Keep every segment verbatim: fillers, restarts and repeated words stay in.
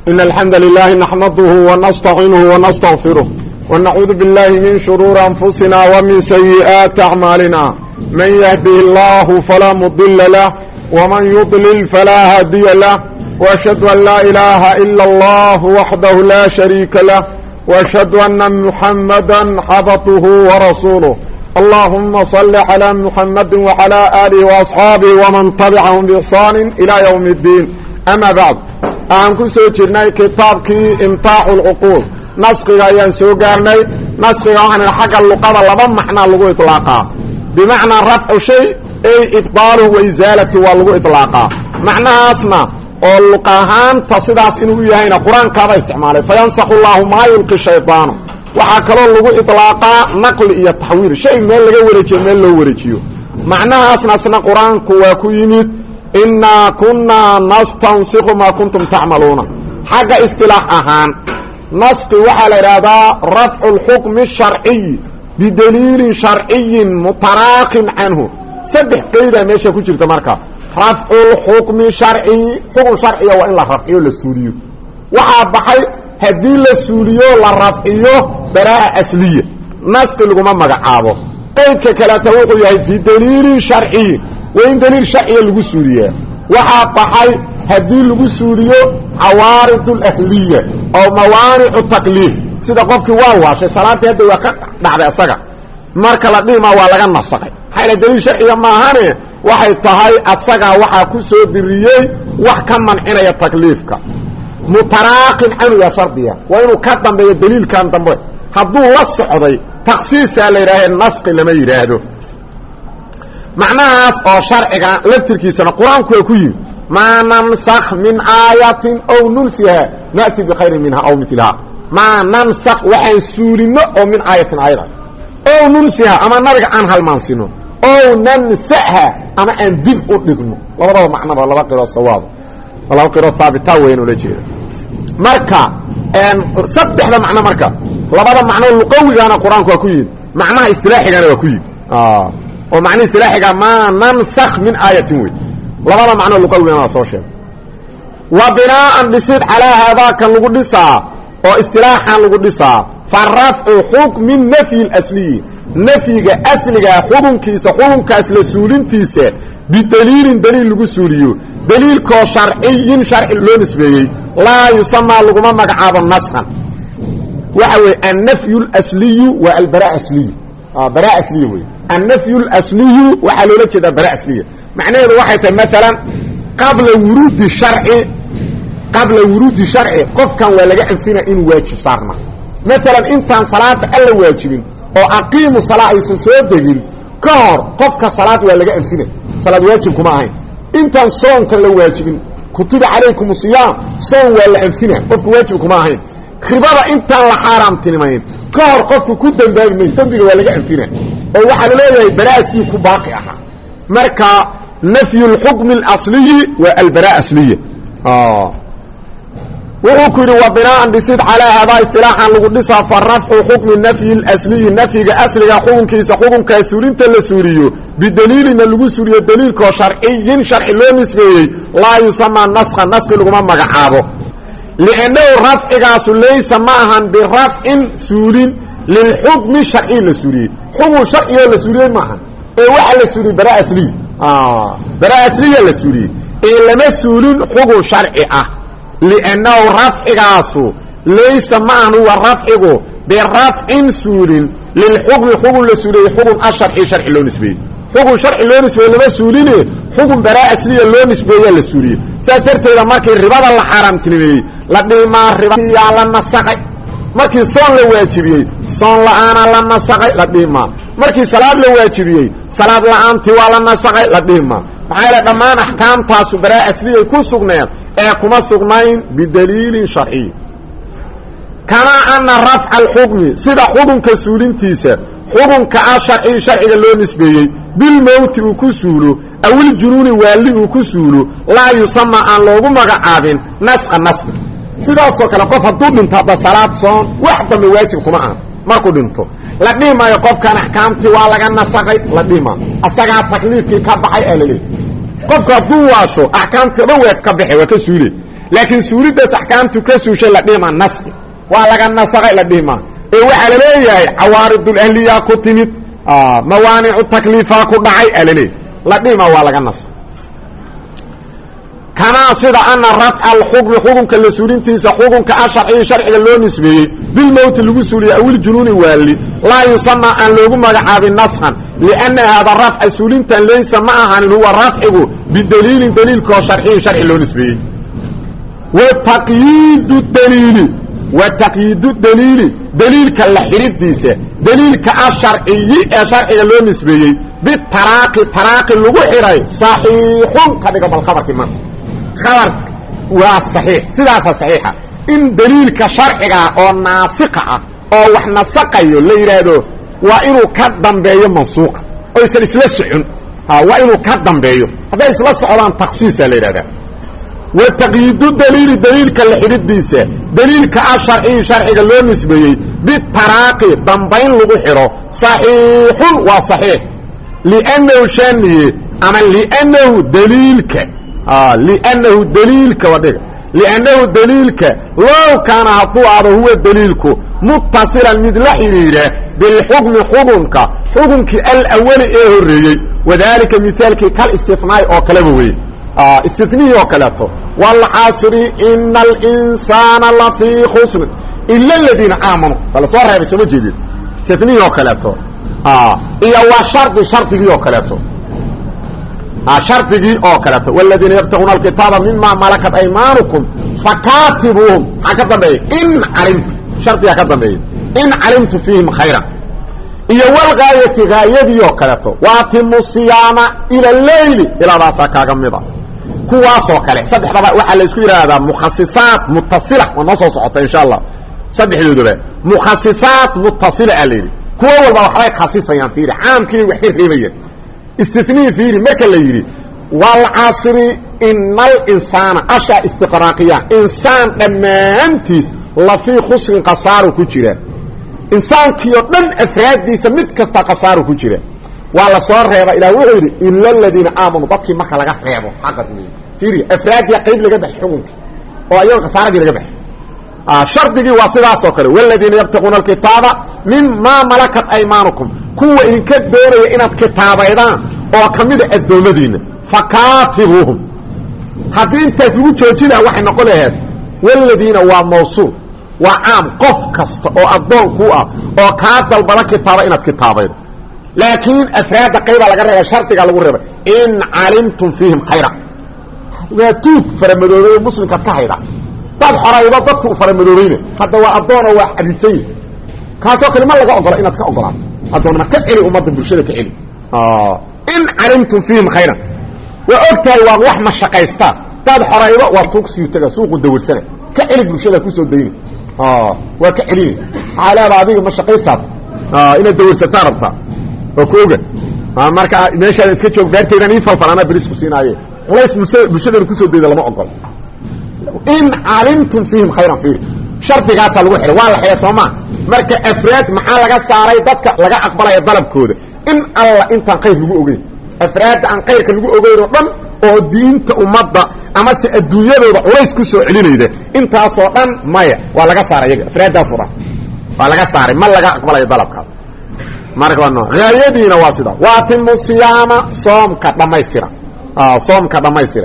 إن الحمد لله نحمده ونستعينه ونستغفره ونعوذ بالله من شرور أنفسنا ومن سيئات أعمالنا من يهده الله فلا مضل له ومن يضلل فلا هادي له وأشهد أن لا إله إلا الله وحده لا شريك له وأشهد أن محمدا عبده ورسوله اللهم صل على محمد وعلى آله وأصحابه ومن تبعهم بإحسان إلى يوم الدين أما بعد aan ku soo jirnay kitaabkii imtaaxu lcuquul naskiga ayaan soo gaarnay naskiga waxaan xagga luqada laba macnaa lagu iطlaaqaa bimacnaa rafcu shay ay ibdaaluhu wa isaalatu waa lagu iطlaaqaa macnahaasna oo luq ahaanta sidaas inuu yahayna qur-aankaaba isticmaalay fayansakhu llaahu maa yulqi shaydaanu waxaa kaloo lagu iطlaaqaa naqli iyo taxwiil shay meel laga wareejiyo meel loo wareejiyo macnahaasna asna qur-aanku waa ku yimid inaa kunaa nastansikhu maa kuntum tacmaluuna xagga istilaax ahaan naski waxaa la idhaahdaa rafcu lxukmi sharciyi bidaliilin sharciyin mutaraaqin canhu saddex qeydaa meesha ku jirta marka rafcu lxukmi sharciyi xukun sharciya waa in la rafciyo la suuliyo waxaa baxay haddii la suuliyo la rafciyo baraa'a asliya naski laguma magacaabo qeydka kaleeta wuxuu yahay bidaliilin sharciyin waa in daliil sharciya lagu suuliyaa waxaa baxay haddii lagu suuliyo cawaarid alahliya oo mawaanicu takliif sida qofkii waa waashay salaadii hadda waa ka dhacday asaga marka la dhihimaa waa laga nasaqay maxaa daliil sharciya maahane waxay tahay asagaa waxaa ku soo diriyey wax ka mancinaya takliifka mutaraaqin canuga shardiya waa inuu ka dambeeyo daliilkan dambe hadduu la socday taksiisaa la yidhaahee nasqi lama yidhaahdo macnahaas oo sharciga laftirkiisana qur-aanku waa ku yimi maa nansakh min aayatin ow nunsiha na'ti bikhayrin minha aw milihaa maa nansakh waxaan suulino oo min aayatin aayada ow nunsiha ama nabiga aan halmaansino ow nansaha ama aan dib u dhigno labadaba macnaba laba qiro sawaab laba qiro haabita weyn ula jeeda marka saddexda macno marka labada macno luqawigana qur-aanku waa ku yimi macnaha istilaaxigana waa ku yimi oo macnihi istilaaxiga maa nansakh min aayatin wey labada macno luqawigana waa soo sheegay wa binaa'an dhisid calaa haadaakan lagu dhisaa oo istilaaxan lagu dhisaa fa rafcu xukmi nafyi اlasliyi nafyiga asligaa xukunkiisa xukunkaas la suulintiisa bidaliilin daliil lagu suuliyo daliilkoo sharciyin sharci loo nisbeeyey laa yusamaa laguma magacaabo naskhan waxa weeye annafyu اlasliyu waa albara asliyu bara asliya wey annafyu اlasliyu waxaa loola jeedaa bara asliya macnaheedu waxay tahay maalan qabla wuruudi sharci qabla wuruudi sharci qofkan waa laga anfina inuu waajib saarna maalan intaan salaada alla waajibin oo aqiimu salaa aysan soo degin ka hor qofka salaad waa laga anfina salaad waajib kuma ahayn intaan soonka la waajibin kutiba calaykum siyaam soon waa la anfina qofka waajib kuma ahayn ribada intaan la xaaraamtinimayn ka hor qofku ku dambaabi may dambiga waa laga anfina oo waxaa la leeyahay baraasii ku baaqi ahaa marka nafyu lxukmi اlasliyi waa albara asliya wuxuu ku yidhi wa binaaan dhisid calaa haadaa istilaaxan lagu dhisaa fa rafcu xukmi nafyi اlasliyi nafyiga asliga xukunkiisa xukunkaa suulinta la suuliyo bidaliilina lagu suuliyo daliilkoo sharciyin sharci loo nisbeeyey laa yusamaa naskha naski laguma magacaabo liannahu rafcigaasu laysa ma ahan birafcin suulin lilxukmi sharciy la suuliyey xukun sharcigoo la suuliyey maaha ee waxaa la suuliyey bara asliya bara asliya la suuliyey ee lama suulin xukun sharci ah liannahu rafcigaasu laysa ma ahan huwa rafcigu birafcin suulin lilxukmi xukun la suuliyey xukun asharci sharci loo nisbeeyey xukun sharci loo nisbeeye lama suuline xukun bara asliya loo nisbeeyaa la suuliyey saas darteeda markii ribada la xaaraamtinimeeyey la dhihimaa ribayaa la nasaqay markii soon la waajibiyey soon la-aana la nasaqay la dhihimaa markii salaad la waajibiyey salaad la-aantii waa la nasaqay la dhihimaa maxaa yaele dhammaan axkaamtaasu baraa asliyay ku sugneed ee kuma sugnayn bidaliilin sharciy kamaa ana rafca alxukmi sida xukunka suulintiisa xukunka ah sharci sharciga loo nisbeeyey bilmowti uu ku suulo awiljunuuni waalli uu ku suulo laa yusamaa aan loogu magacaabin naskha naskha sidaasoo kale qof hadduu dhinto hadda salaad soon wax dambe waajib kuma aha markuu dhinto la dhihi maayo qofkan axkaamtii waa laga nasaqay la dhihi maayo asagaa takliifkii ka baxay aa laleeyahy qofku hadduu waasho axkaamtii o dhan waa ka baxay waa ka suule laakiin suulidaas axkaamtu ka suushay la dhihi maa naski waa laga nasakhay la dhihi maa ee waxaa la leeyahay cawaaridul ahliya ku timid mawaanicu takliifa ku dhacay alaleey la dhihi maa waa laga nasakh kamaa sida ana rafca alxukmi xukunka la suulintiisa xukunka asharciyi sharciga loo nisbeeyey bilmowti lagu suuliya awiljunuuni waali laa yusamaa aan loogu magacaabin naskan lianna haada rafca suulintan laysa ma ahanin huwa rafcigu bidaliilin daliilkaoo sharciyin sharci loo nisbeeyey wataqyiidu daliili wa taqyiidu daliili daliilka la xidhidiisa daliilka asharciyi ee sharciga loo nisbeeyey bitaraaqi taraaqi lagu xidhay saxiixun ka dhigo bal khabarkii ma khabar waa saxiix sidaasa saxiixa in daliilka sharciga oo naasika ah oo wax nasaqayo la yidhaahdo waa inuu ka dambeeyo mansuuqa oo isan isla socon waa inuu ka dambeeyo hadday isla socdaan taksiisa la yidhahdaa wa taqyiidu daliili daliilka la xidhidiisa daliilka asharciyi sharciga loo nisbeeyey bitaraaqi dambayn lagu xidho saxiixun waa saxiix liannahu shaaniye ama liannahu daliilka liannahu daliilka wadhiga liannahu daliilka low kaana hadduu aado huwa daliilku muttasilan mid la xidhiidha bilxukmi xukunka xukunkii alawali ee horreeyey wadaalika mihaalkii kal istifnaai oo kaleba weye istinihii oo kaleeto waalcaasri ina alinsaana lafii khusrin ila aladiina aamanuu bala soo reebay sooma jeedin istinihii oo kaleeto iyo waa shardi shardigii oo kaleeto shardigii oo kaleeto wاladiina yabtaguuna alkitaaba mima malakat aymaanukum fakaatibuuhum maxaa ka dambeeya in calimtu shardigaa ka dambeeya in calimtu fiihim khayra iyo wlgaayati gaayadii oo kaleeto waatimu siyaama ila leyli ilaadaasaa kaaga mida kuwaasoo kale saddexdaba waxaa la isku yidhaahdaa mukhasisaat mutasila waa noo soo socota insha allah saddexdoodaba mukhasisaat mutasila aa layidhi kuwo walba waxbay khasisayaan fiiri caamkii wax ka reebayaan istinii fiiri marka la yidhi waalcasri ina alinsaana ashaa istiqraaqiya insaan dhammaantiis lafii khusrin khasaaru ku jira insaankii oo dhan afraaddiisa mid kasta khasaaru ku jira waa la soo reeba ilaah wuxuu yidhi ila aladiina aamanuu dadkii marka laga reebo xagga fiiri afraaddiya qayb laga baxay xukunkii oo ayago khasaaradii laga baxay shardigii waa sidaasoo kale wاladiina yabtaquuna alkitaaba mimaa malakat aymaanukum kuwa idinka doonaya inaad kitaabaydaan oo kamida addoommadiina fakaatibuuhum haddii intaas lagu joojinaa waxay noqon laheed wاladiina waa mawsuul waa caam qof kasta oo addoon ku ah oo kaa dalbada kitaaba inaad kitaabaydo laakiin afraadda qaybaa laga reeba shardigaa lagu reebay in calimtum fiihim khayra waa tuug faramadoobay oo muslimkaad ka hayda dad xoraydo dadku u faramadoobayna hadda waa addoonoo waa cabisay kaasoo kale ma laga ogola inaad ka ogolaato addoonnima ka celi ummadda bulshada ka celi in calimtum fiihim khayran waa og tahay waa wax mashaqaystaa daad xoraydo waa tuugsiyu taga suuqu dawarsana ka celi bulshada kusoo dayna waa ka celina maxaa leeda adiga mashaqaystaad inaad dawarsataa rabtaa waa ku oga marka meeshaada iska joog daartaydan ii falfal anaa beris ku siinaaye culays bulshadana kusoo dayda lama ogola in calimtum fiihim khayran fiiri shardigaasaa lagu xidhay waa la xidhay soomaa marka afraad maxaa laga saaray dadka laga aqbalaya dalabkooda in alla intaan khayr lagu ogeyn afraadda aan khayrka lagu ogeyn oo dhan oo diinta ummadda amase adduunyadooda culays ku soo celinayda intaasoo dhan maya waa laga saaray yaga afraaddaasoo dhan waa laga saaray ma laga aqbalayo dalabkaas marka waa noo haayadiina waa sida waatimu siyaama soomka dhammaystira soomka dhammaystira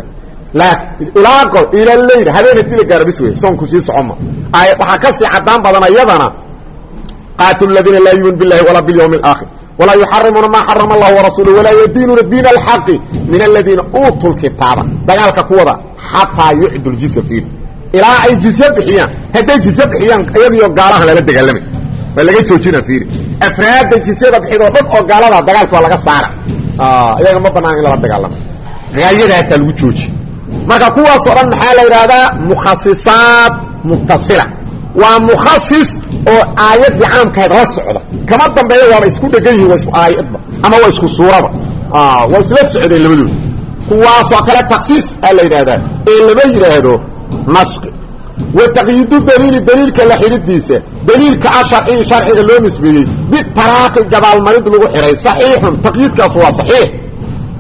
ilaa gol ila leyl habeen hadii la gaaro bis wey soonku sii socoma waxaa ka sii cadaan badan ayadana qaatilu ladiina laa yuumin billahi walaa bilyawmi alaakhir walaa yuxarimuuna maa xarama allahu warasuuluhu walaa yadiinuuna diina alxaqi min aladiina uutuu lkitaaba dagaalka kuwada xataa yucdu ljizya fiir ilaa ay jizye bixiyaan hadday jizye bixiyaan iyadiyo gaalahan lala dagaalamay waa laga joojina fiiri afraadda jizyada bixidoo dhan oo gaalada dagaalka waa laga saara iyaga ma banaan in lala dagaalamo gaayadaasaa lagu jooji marka kuwaasoo dhan maxaa la yidhaahdaa mukhasisaat mutasila waa mukhasis oo aayaddii caamkahayd la socda kama dambeeya waaba isku dhegan yihin waa isku aayadba ama waa isku suuraba waa isla socdeen labadooda kuwaasoo kale taksiis aa la yidhaahdaa ee lama yidhaahdo naski wa taqyiidu daliili daliilka la xidhidiisa daliilka asharciyi sharciga loo nisbeeyey bitaraaqi gabaalmarid lagu xidhay saxiixun taqyiidkaas waa saxiix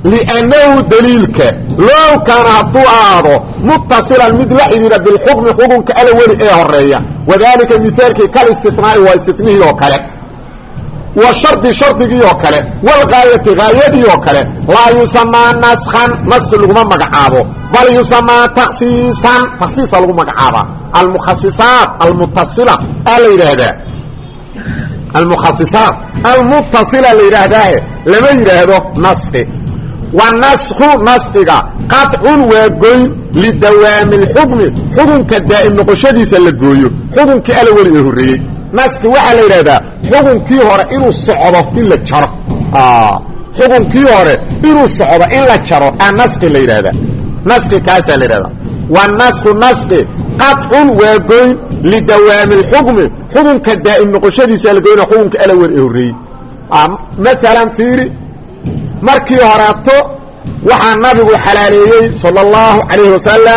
liannahu daliilka low kaana hadduu aado muttasilan mid la xidhiira bilxukmi xukunka alaweli ee horeeya wadaalika mihaalkii kal istinaa'i waa istinihii oo kale wa shardi shardigii oo kale walgaayati gaayadii oo kale laa yusamaa naskhan naski laguma magacaabo bal yusamaa taksiisan taksiisa lagu magacaabaa almukhasisaat almutasila aa la yidhaahdaa almukhasisaat almutasila la yidhaahdaahe lama yidhaahdo naski wa naskhu naskiga qadcun waa goyn lidawaami اlxukmi xukunka daa'im noqoshadiisa la gooyo xukunkii alaweli ee horreeyey naski waxaa la yidhahdaa xukunkii hore inuu socdo in la jaro xukunkii hore inuu socdo in la jaro aa naski la yidhahdaa naski kaasaa la yidhahdaa wa nasku naski qadcun waa goyn lidawaami اlxukmi xukunka daa'im noqoshadiisa la goyna xukunka alaweli ee horreeyey maalan fiiri markii horeeto waxaa nabigu xalaaleeyey salى اllahu calayhi wasalam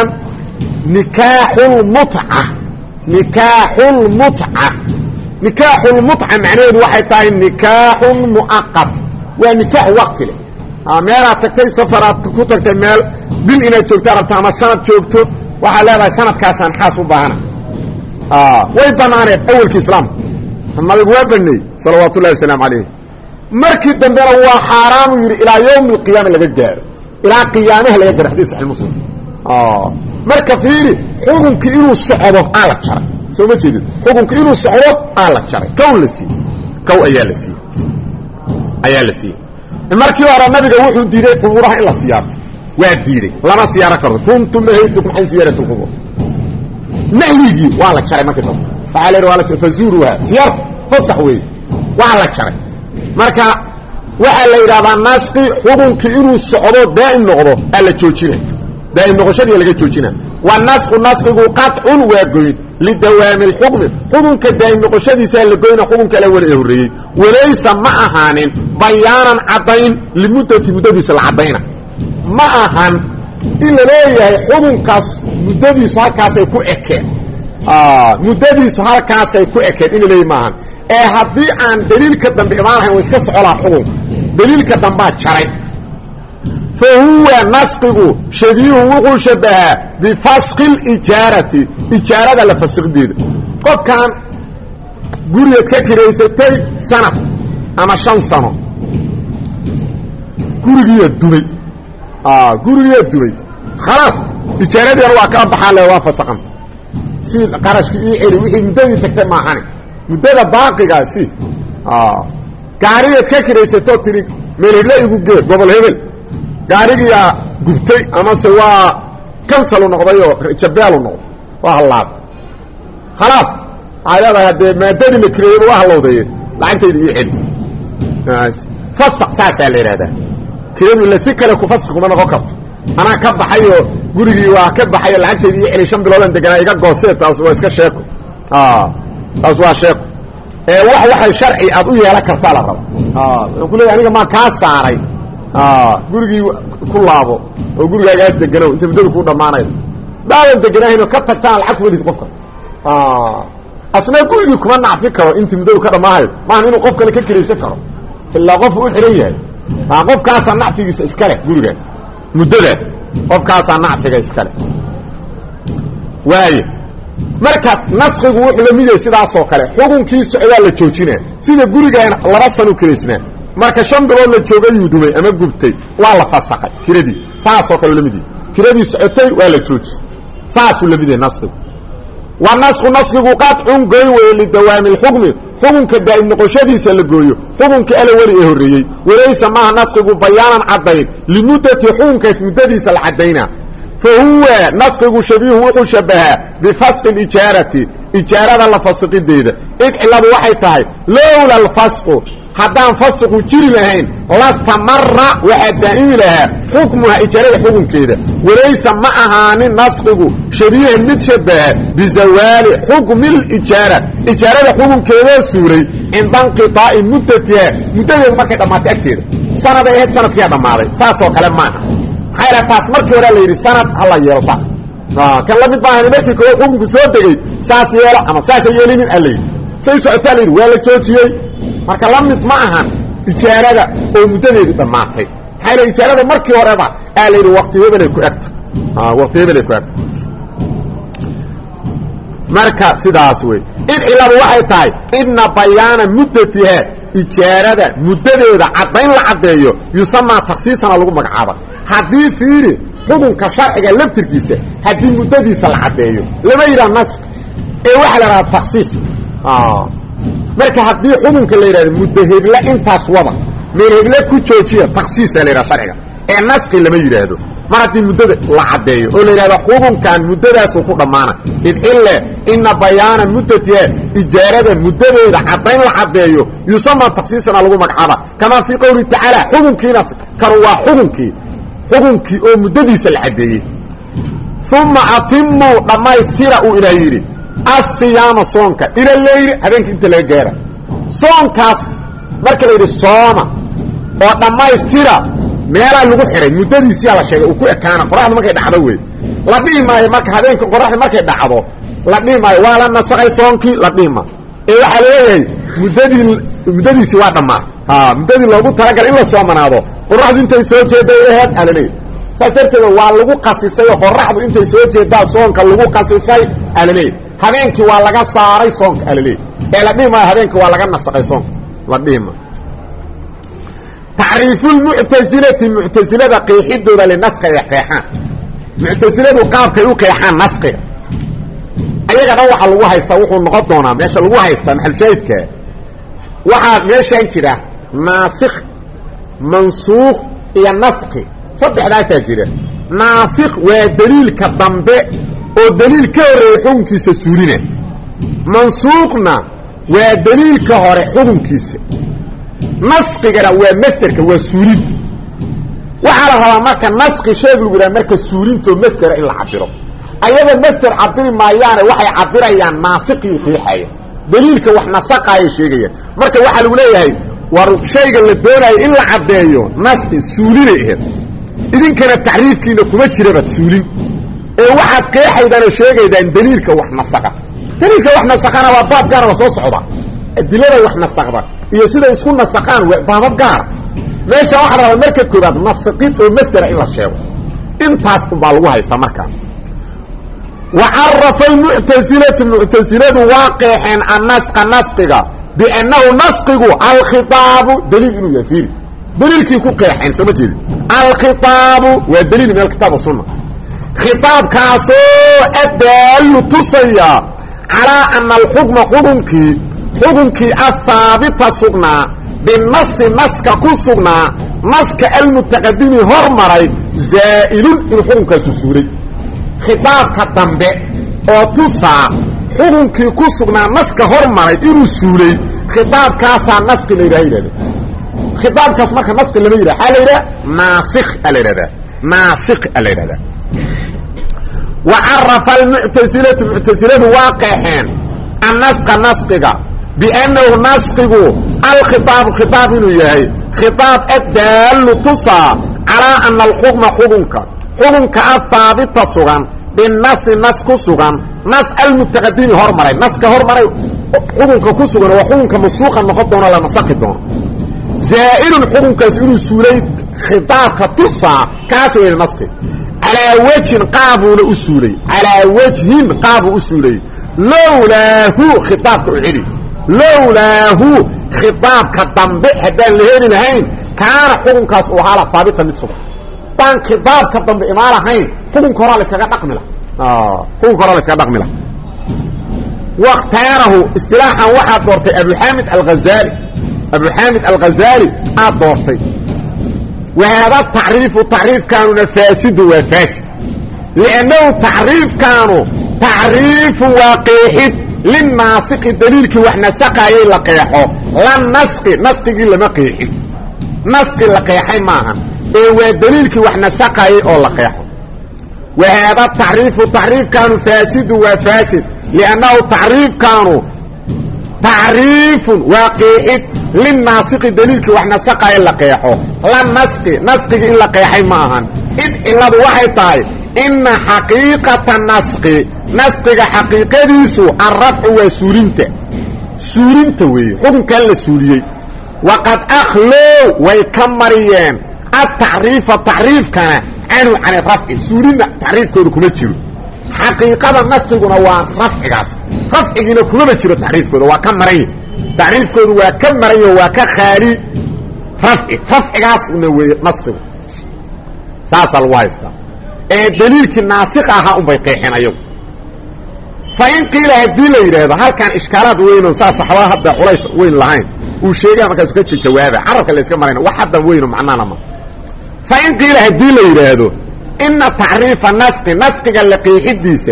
nikaaxulmutca nikaaxulmutca nikaaxulmutca macnaheedu waxay tahay nikaaxun mu'aqat waa nikaax wakti leh meelaad tagtay safaraad ku tagtay meel bil inaad joogto rabto ama sanad joogto waxaad leedahay sanadkaasaan xaas u baahana way banaaneed awelkii islaamka nabigu waa baneeyey salawaatu ullahi wasalaamu calayh markii dambena waa xaaraanuu yidhi ilaa yawmi alqiyaama laga gaaro ilaa qiyaamaha laga gaaro xadiis saxiix muslim marka fiiri xukunkii inuu socdo aa la jaray soo ma jeedid xukunkii inuu socdo aa la jaray kown la siiyey kow ayaa la siiyey ayaa la siiyey markii hore nabiga wuxuu diiday qubuuraha in la siyaarto waa diiday lama siyaaro karto kuntum nahaytukum can siyaarati lqubuur nahyigii waa la jaray markii dambe waxaa la yidhi waa la fazuuruha siyaarto fasax weeye waa la jaray marka waxaa la yidhahdaa naski xukunkii inuu socdo daa'im noqdo aa la joojina daa'im noqoshadii laga joojina wa nasku naskigu qadcun waa goyn lidawaami اlxukmi xukunka daa'im noqoshadiisaa la goyna xukunka alaweli ee horreeyey walaysa ma ahaanin bayaanan caddayn limuddati muddadiisa la caddayna ma ahan in la leeyahay xukunkaas muddadiisu halkaasay ku ekeen muddadiisu halkaasay ku ekeen in la leeyahy maahan ee haddii aan daliilka dambe imaan lahayn wa iska socolaa xukunka daliilka dambaa jaray fa huwa naskigu shabiihun wuxuu shabahaa bifaski اlijaarati ijaarada la fasikdeeda qofkan gurigeed ka kiraysatay sanad ama shan sano gurigiiya dumay gurigiiya dumay khalaas ijaaradiina waa kaa baxaan le waa fasaqanta si qarashkii ii celi wixii muddadii tagtay maahani muddada baaqigaasi gaarigeed ka kiraysatoo tidhi meelhebla igu gee gobol hebel gaarigiyaa gubtay amase waa kansalu noqdayoo jabeelu noqday waa hallaabay khalaas waxay leedahay haddee maadadii la kireeyeyba waa hallowdaye lacagtayda ii celi fasaq saasaa la yidhahdaa kiradu ila si kale ku fasq kuma noqon karto anaa ka baxayoo gurigii waa ka baxayo lacagtayda ii celi shan biloodan deganaa iga goosee taas waa iska sheeko taas waa sheeko ee wax waxay sharci aad u yeelan kartaa la rabo wuxuu ku leeyahay aniga maa kaa saaray gurigii ku laabo oo gurigaagaas deganow inta muddada kuu dhammaanayo daadan deganaahaynoo ka tagtaan lacag kuweliis qofka asna gurigii kuma nacfi karo intii muddadu ka dhammaahayo maahan inuu qof kale ka kiraysan karo ilaa qofu u xihan yahay qofkaasaa nacfigiisa iska leh guriga muddadaas qofkaasaa nacfiga iska leh waaye marka naskigu wuxuu la mid yahay sidaasoo kale xukunkii socdaa la joojinaa sida gurigaan laba sano kiraysnaa marka shan bilood la joogayuu dumay ama gubtay waa la fasaqay kiradii saasoo kale la mid yahay kiradii socotay waa la jooji saasuu la mid yahay naskigu wa nasku naskigu qadcun goyn weeye lidawaami اlxukmi xukunka daa'im noqoshadiisa la gooyo xukunka alaweli ee horreeyey walaysa maaha naskigu bayaanan caddayn limuddati xukunkaas muddadiisa la caddaynaa fa huwa naskigu shabiihu wuxuu shabahaa bifaski اlijaarati ijaarada la fasiqideeda id ciladu waxay tahay lowla alfasqu haddaan fasiqu jiri lahayn lastamara waxaa daa'imi lahaa xukmuha ijaarada xukunkeeda walaysa ma ahaanin naskigu shabiihan mid shabaha bizawaali xukmi lijaara ijaarada xukunkeedoo suuray cinda inqiطaa'i muddatiha muddadeedu markay dhammaatay agteeda sanaday ahayd sanadkiyaa dhammaaday saasoo kale maaha maxaa yidhaha taas markii horea la yidhi sanad ha la yeelo saas kan la mid maahan markii koowaad xukunku soo degay saas yeelo ama saasa yeelinin a layidhi say socotaa la yidhi waa la joojiyey marka la mid ma ahan ijaarada oo muddadeedu dhammaatay xayla ijaarada markii horeba aa la yidhi waqti hebelay ku egta waqti hebelay ku egta marka sidaas wey in ciladu waxay tahay inna bayaana muddatiha ijaarada muddadeeda caddayn la caddeeyo yusamaa taksiisana lagu magacaaba haddii fiiri xukunka sharciga laftirkiisa haddii muddadiisa la caddeeyo lama yidhaha nasq ee waxaa la yidhaha taksiis marka haddii xukunka la yidhahdo muddo heble intaas wada meel heble ku joojiya taksiisa la yidhaha sharciga ee nasqi lama yidhaahdo mar haddii muddada la caddeeyo oo la yidhahdo xukunkan muddadaasuu ku dhammaana id ile ina bayaana muddatiha ijaarada muddadeeda caddayn la caddeeyo yusama taksiisana lagu magacaaba kamaa fii qowlihi tacaala xukunkiina kanu waa xukunkii xukunkii oo muddadiisa la caddeeyey uma atimuu dhammaystira uu ilaah yidhi asiyaama soonka ila leyli habeenka inta laga gaara soonkaas marka la yidhi sooma oo dhammaystira meelaa lagu xihay muddadiisiyaa la sheegay uu ku ekaana qoraxda markay dhacdo wey la dhihi maayo marka habeenka qoraxda markay dhacdo la dhihi maayo waa la nasaqay soonkii la dhihi maayo ee waxaa laleeyahay muddadii muddadiisii waa dhammaa muddadii loogu talagalay in la soomanaado qoraxdu intay soo jeeday aheed aa laleeyahy saas darteeda waa lagu qasisay oo qoraxdu intay soo jeedaa soonka lagu qasisay aa laleeyahy habeenkii waa laga saaray soonka aa laleeyahy ee la dhihi maayo habeenkii waa laga nasaqay soonka la dhihi maayo tacriifulmuctasilati muctasilada qeexidooda linasqiga ay qeexaan muctasiladu qaabkay u qeexaan nasqiga ayaga dhan waxaa lagu haystaa wuxuu noqon doonaa meesha lagu haystaa maxalshaahidka waxaa meeshaan jira naasikh mansuukh iyo nasqi saddexdaasaa jira naasikh waa daliilka dambe oo daliil ka horreeya xukunkiisa suulina mansuukhna waa daliilka hore xukunkiisa nasqigana waa masderka waa suulinta waxaa la rabaa marka nasqi sheeg lagu yidhaha marka suulintoo masdera in la cabiro ayada masder cabiri maayaane waxay cabirayaan naasiqii qiixaya daliilka wax nasaqaayay sheegayaan marka waxaa lagu leeyahay war shayga la doonayo in la caddeeyo nasqi suulinay aheed idinkana tacriifkiina kuma jiraba suulin ee waxaad qeexaydaan oo sheegaydaan daliilka wax nasaqa daliilka wax nasaqana waa baab gaara waa soo socda adilada wax nasaqda iyo sida isku nasaqaan waa baabab gaara meesha waxaa la rabaa marka koobaad nasaqid oo masdera in la sheego intaas unbaa lagu haystaa markaa wa carafa almuctasilatu muctasiladu waa qeexeen annasqa nasqiga biannahu nasqigu alkhitaabu daliil inuu yahay fiiri daliilkii ku qeexeen soo ma jeedi alkhitaabu waa daliil min alkitaab wasunna khitaabkaasoo addaalu tusaya calaa ana alxukma xukunkii xukunkii ahaabita sugnaa binasi naska ku sugnaa naska almutaqadimi hormaray zaa'ilun inuu xukunkaasu suulay khitaabka dambe oo tusaa xukunkii ku sugnaa naska hormaray inuu suulay khitaabkaasaa naski la yidhaha yidhahda khitaabkaas marka naski lama yidhaha waxaa la yidhaha naasikh a la yidhahdaa naasikh a la yidhahdaa wa carafa almuctasilatu muctasiladu waa qeexeen annasqa nasqiga biannahu nasqigu alkhitaabu khitaab inuu yahay khitaab addaallu tusaa calaa ana alxukma xukunka xukunka ahaabita sugan binasi nas ku sugan nas almutaqadimi hormaray naska hormaray xukunka ku sugan waa xukunka masuuqa noqon doono la nasaqi doono zaa'ilun xukunkaas inuu suulay khitaabka tusaa kaas weyn naski calaa wejhin qaabuuna u suulay calaa wejhin qaabuu u suulay lowlaahu khitaabka u celi lowlaahu khitaabka dambe haddaan la heli lahayn kaana xukunkaas uu ahaa la haabita mid sugan haddaan khitaabka dambe imaan lahayn xukunka horaa la iskaga dhaqmi lah xukunka horaa la iskaga dhaqmi lah wakhtaarahu istilaaxan waxaad doortay abuxaamid alghazali abuxaamid alghazali aad doortay wahaada tacriifu tacriifkaanuna faasidu waa faasid liannahu tacriifkaanu tacriifu waa qeexid linnaasiqi daliilkii wax nasaqaayay la qeexo la nasqi nasqigii lama qeexin nasqi la qeexay maahan ee waa daliilkii wax nasaqaayay oo la qeexo wahaada tacriifu tacriifkaanu faasidu waa faasid liannahu tacriifkaanu tacriifun waa qeexid linnaasiqi daliilkii wax nasaqaaya la qeexo la nasqi nasqigii in la qeexay ma ahan id ciladu waxay tahay ina xaqiiqata nasqi nasqiga xaqiiqadiisu alrafcu waa suulinta suulinta weeye xukunkan la suuliyey waqad akhlow way ka mariyeen التعريف التعريف كان عنه عن الرفع سورينا تعريف كودو كما جيرو حقيقه نسقنا وا رفعاس رفعنا كما جيرو تعريف كودو وا كمري تعريف كودو وا كمري وا كخالي رفع رفعاس نوي نسق ساس الوايستا اي دليل الناسخ اها ام بيقيحين ايو فإن قيل هدي لا يراهdo halkan iskaalad weyn oo saas xawaa hadda qulays weyn lahayn uu sheegay markaas ka jawaabay carabka la iska marayna wax hadda weyn oo macnaana ma فإن قيل هدي لا يراهdo إن تعريف النسق نسقga la qeexidiisa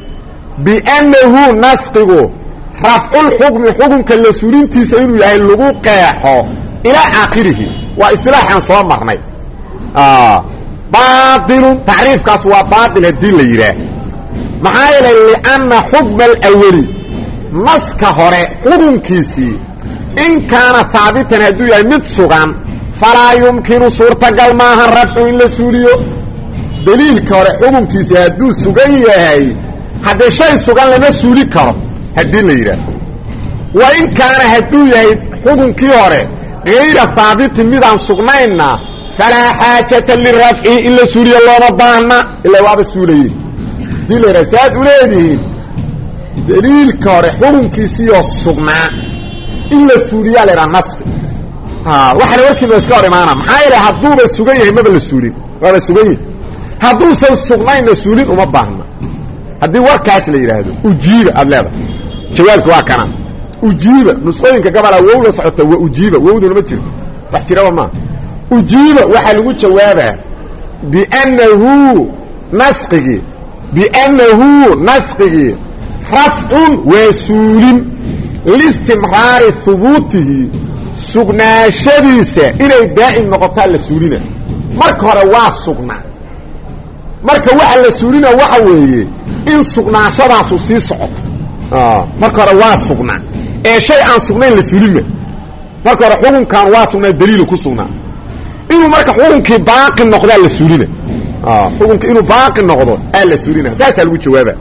بأنه نسقه رفع الحكم حكمka la surintiisa inuu yahay lagu qeexo ila aakhirihi waa istilaahan soo marnay ah باطل تعريف kaas waa باطل hadii la yiraahdo maxaa yeelay lianna xukm alawali naska hore xukunkiisii in kaana haabitan hadduu yahay mid sugan falaa yumkinu suurtagal maaha rafcu in la suuliyo daliilka hore xukunkiisii hadduu sugan yahay haddee shay sugan lama suuli karo haddii la yidhaahdo wa in kaana hadduu yahay xukunkii hore gayra haabitin midaan sugnaynna falaa xaajata lirafci in la suuliyo looma baahna ilaa waaba suulaye دي رساد ولادين دليل كاره حكمكيسي oo sugnaa in la suuriya la nasb ha waxa warkii la iska horimaana maxay ilaa haduu ba sugan yahay ma la suulin wala sugan yahay haduu soo sugnayn la suulin uma baahna hadii warkaas la yiraahdo ujiiba adleeda jawaabku waa kana ujiiba nusqooyinka gabala wow la socota waa ujiiba wowduna ma jiro wax jira ma ujiiba waxa lagu jawaabaa bi annahu nasqi بأنه نسقه رفع وسول لاستمرار ثبوته سقنا شديسة إلى دائم نقطة لسولنا مركة رواء سقنا مركة واحد لسولنا وحوه إن سقنا شرع سي صعد آه. مركة رواء سقنا إيه شيء عن سقنين لسولنا مركة رحوهم كان واسقنا دليل كسقنا إنه مركة حوهم كي باقي النقطة لسولنا اه حكمك انه باقي نقضه الا سورينا اساس لو جوابه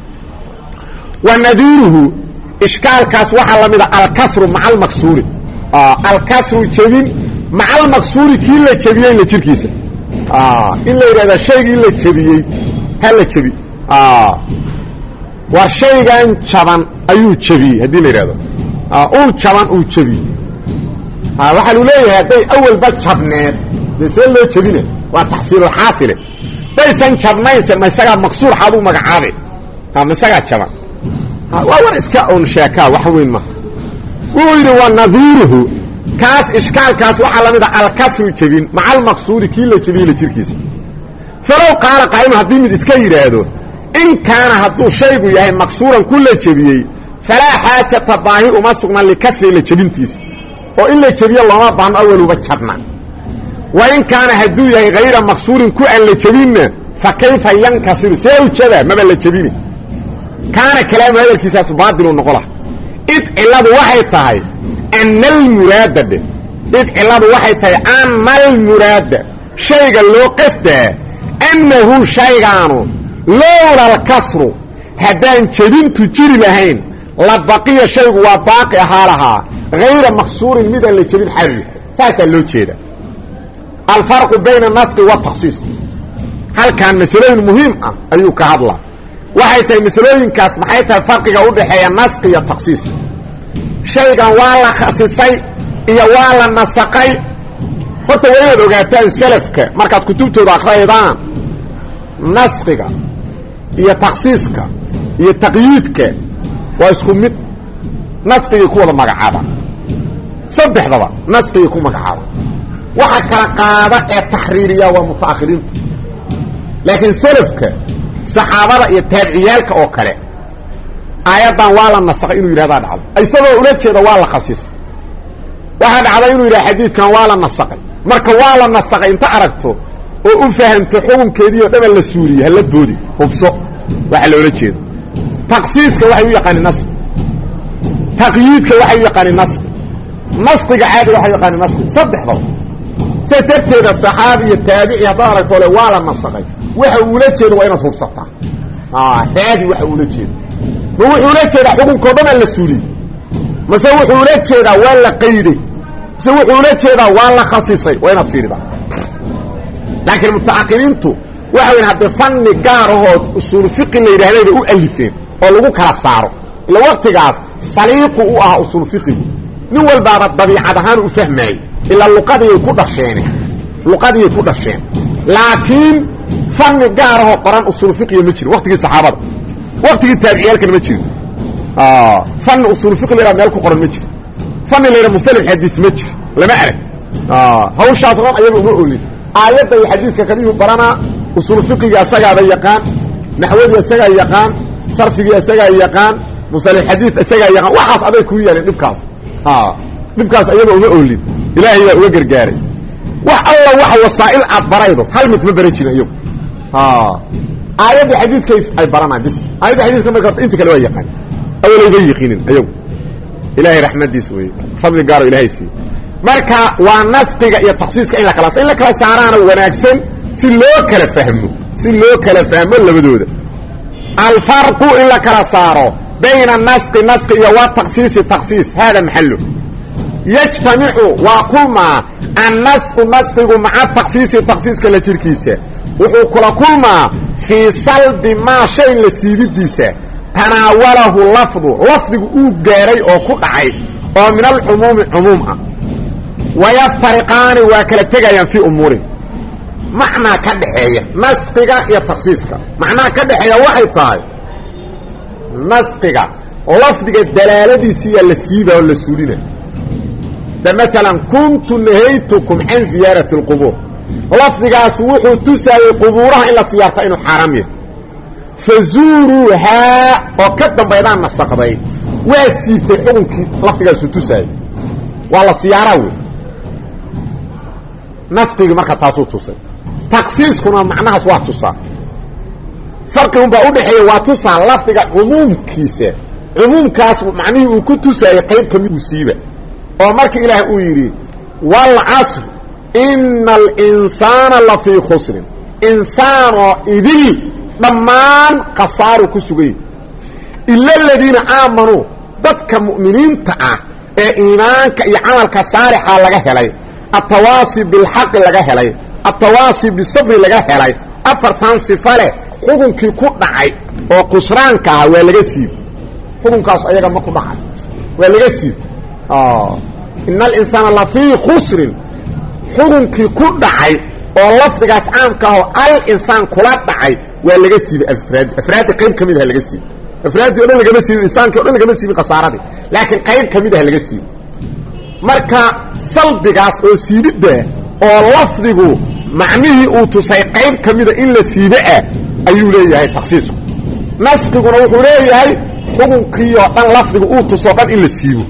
ونذيره اشكال كاس waxa lamida al-kasr ma'a al-maksur ah al-kasr jabin ma'a al-maksur kii la jabiyay la jirkiisa ah in la yiraahdo shayga la jabiyay hal la jabi ah war shaygan jaban ayuu jabiyay hadii la yiraahdo ah uu jaban uu jabiyay ah waxa uu leeyahay haday awal ba jabneed soo loo jabinay waa tahsiil xaasil baysan jabnaysan ma isaga maksuur xadu magacaabe ama isaga jaban waa war iska on sheeka wax weyn ma uu yiri waa nadiruhu kaas iskaal kaas waxa lamida al-kasru jabin ma'a al-maksuur kii la jabiyay la jirkiisa faraw qaala qaayma hadii mid iska yiraahdo in kaana haduu shaygu yahay maksuuran kullu jabiyay fala haajata baahir uma sugna li kasri la jabintiisa oo in la jabiyo lama baan awwaluba jabna وإن كان هدو يهي غير مكسور كوان لجبين فكيف ينكسر سيو جدا ما بل لجبين كان كلام هذا الكساس باطل ونقله إذ إلا بوحي تهي أن المراد إذ إلا بوحي تهي أن المراد شيء اللو قصده أنه شيء عنه لولا الكسر هدان جبين تجري لهين لبقية شيء وباقي حالها غير مكسور مدى لجبين حري ساسا اللو جدا الفرق بين النسق والتخصيص هل كان مسألة مهمة أيوك كهضلة وحيث مسألة كاس محيث الفرق ودحي النسق والتخصيص شيئا والا خصيصي إيا والا نسقي حتى وين وقاتان سلفك مركز كتبته داخليضان نسقك إيا تخصيصك إيا تقييدك واسكمت نسق يكون مقعابا صبح ضبا نسق يكون مقعابا waxa kala qaada ee taxriiriya waa mutaakhiriin laakiin salafka saxaabada iyo taabiciyalka oo kale aayadan waa la nasakhay inuu yiraahdo dhacdo isagoo ula jeeda waa la khasiis waxa dhacday inuu yiraahdo xadiidkan waa la nasakhay marka waa la nasakhay inta aragto oo u fahamto xukunkeedii oo dhan la suuriyo hal boodi hubso waxa loola jeedo taqsiiska waxa uu yaqaan nas taqyiidka waxa uu yaqaan nas nasqiga caadi waxa uu yaqaan nas saddexda ستبتدى الصحابي التابعي هدارك ولا ولا نصقي waxa uu la jeedo waa inaad hubsataa ah taadi waxa uu la jeedo wuxuu la jeedaa xukunka dhan la suuri mase wuxuu la jeedaa waa la qeyday mase wuxuu la jeedaa waa la khasisay waa inaad fiiridaa laakiin mutaaqirintu waxa weyn hadda fanni gaar ah oo usul fiqh la yiraahdo u alifeen oo lagu kala saaro ila waqtigaas saliiqu u ah usul fiqh nin walba dabiicad ahaan u fahmay ila luqadii ku dhasheen luqadii ku dhasheen laakiin fanni gaar ah oo qoran usul fiqh ma jiro waqtigii saxaabada waqtigii tabiiciyalka ma jiro ah fan usul fiqh la meel ku qoran ma jiro fanni la mustalah hadith ma jiro lama arag ah hawshaas oo ayagu ugu oolin aayada iyo xadiiska kaliya barana usul fiqhiga asaga yaqaan naxwada asaga yaqaan sarfiga asaga yaqaan musalih hadith asaga yaqaan waxaas aday ku yeeleen dibkaas ah dibkaas ayaga ugu oolin ilaahay waa uga gargaaray wax alla waxa wasaa'il aad baraydo hal mid ma baran jirin ayagu ah aayada xadiiska ay barana bis aayada xadiiska markaa inta kale waa yaqaan awlayba yaqinin ayagu ilaahay rahmadiisu way fadli gaar ilaahay si marka waa nasqiga iyo takhsiiska in la kala in la kala saarana wanaagsan si loo kala fahmo si loo kala fahmo labadooda al farqu in la kala saaro bayna nasqi nasqi iyo wa takhsiis takhsiis hada mahallu yajtami'u wa kulma an nasqu nasqigu ma'a takhsiis takhsiiska la jirkiisa wuxuu kula kulma fi salbi ma shay la siidiisa tanaawalahu lafdu lafdigu uu gaaray oo ku dhacay oo min al umum umum ah ويفترقان وكلا تغيان في امور معنى كدخيه نسقيا يا تخصيصك معنى كدخيه waxay tahay نسقيا lafdiga dalaaladiisa la siiba oo la suulina da mesela kuntu nahaytukum an ziyarati alqubur lafdigaas wuxuu tusayay quburaha in la siyaarto inuu xaraam yahay fazuruha oo ka dambeeyaan nasaqday waa siibtay xukunkii lafdigaas tusayay wala siyaarawi nasqiga marka taasoo tusay takhsiiskuna macnahaas waa tusaa farqiga baa u dhaxeeya waa tusaa lafdiga umumkiisa umumkaas macnaheedu uu ku tusay qayb kamid u siiba oo marka ilaahay uu yiri wal asr innal insana la fi khusr insano idil dhamaan qasaaru ku sugay illa alladina aamanu dadka mu'miniinta ah ee iimaanka iyo amalka saalixa laga helay التواصي بالحق لغا هلاي التواصي بالصبر لغا هلاي افرتان صفاله حكمكي ku dhacay oo qusraanka waa laga siib xukunkaas ayaga ma ku dhacay waa laga siib ah innal insana la fi khusr xukunkii ku dhacay oo lafdigaas caamka ah al insaan kula dhacay waa laga siib afraad afraad qayb kamid ah laga siib afraad oo laga siib insaanka oo laga siib qasaaradi laakiin qayb kamid ah laga siib marka salbigaas oo siibida oo lafdigu macnihii uu tusay qayb kamida in la siiba ayuu leeyahay takhsiisku nasqiguna wuxuu leeyahay xukunkii oo dhan lafdigu uu tuso dhan in la siibo